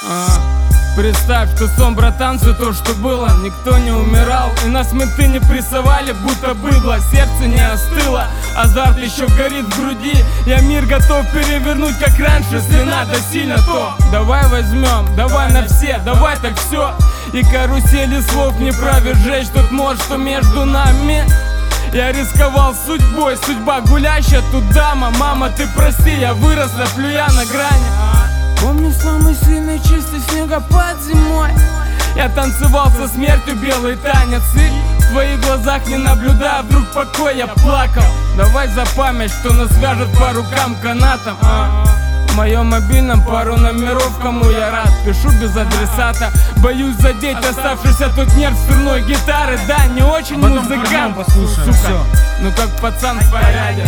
Представь, что сон, братан, все то, что было. Никто не умирал, и нас менты не прессовали, будто быдло. Сердце не остыло, азарт еще горит в груди. Я мир готов перевернуть, как раньше, если надо сильно, то давай возьмем, давай на все, давай так все. И карусели слов не провержешь, тут может, что между нами. Я рисковал судьбой, судьба гулящая, тут дама. Мама, ты прости, я выросла, плюя на грани. Помню самый сильный чистый снегопад зимой. Я танцевал со смертью белый танец, и в твоих глазах не наблюдая вдруг покой, я плакал. Давай за память, что нас свяжет по рукам канатом. В моем мобильном пару номеров, кому я рад. Пишу без адресата, боюсь задеть оставшийся тут нерв струной гитары. Да, не очень музыкант, сука, ну как пацан в порядке.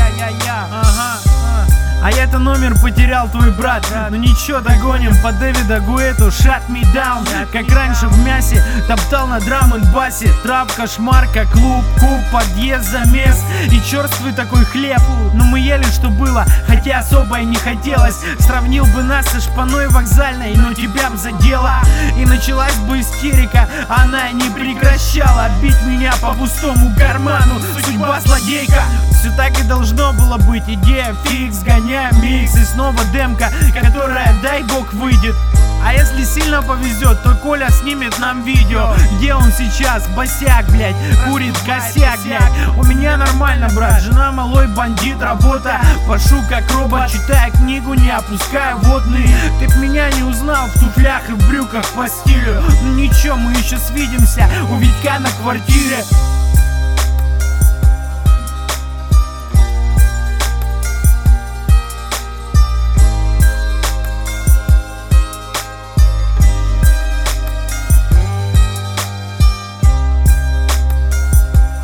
А я-то номер потерял, твой брат. Ну ничего, догоним по Дэвида Гуэту. Shut me down, как раньше в мясе. Топтал на драм-н-басе. Трап, кошмарка, клуб, куб, подъезд, замес. И черствый такой хлеб. Но мы ели, что было, хотя особо и не хотелось. Сравнил бы нас со шпаной вокзальной, но тебя б задело. И началась бы истерика, она и не прекращала бить меня по пустому карману. Судьба злодейка. Все так и должно было быть. Идея фикс, гоняем микс. И снова демка, которая, дай бог, выйдет. А если сильно повезет, то Коля снимет нам видео, где он сейчас, босяк, блять, курит косяк, блять. У меня нормально, брат, жена малой бандит, работа. Пашу как робот, читая книгу, не опуская водные. Ты б меня не узнал в туфлях и в брюках по стилю. Ну ничего, мы еще свидимся у Витька на квартире.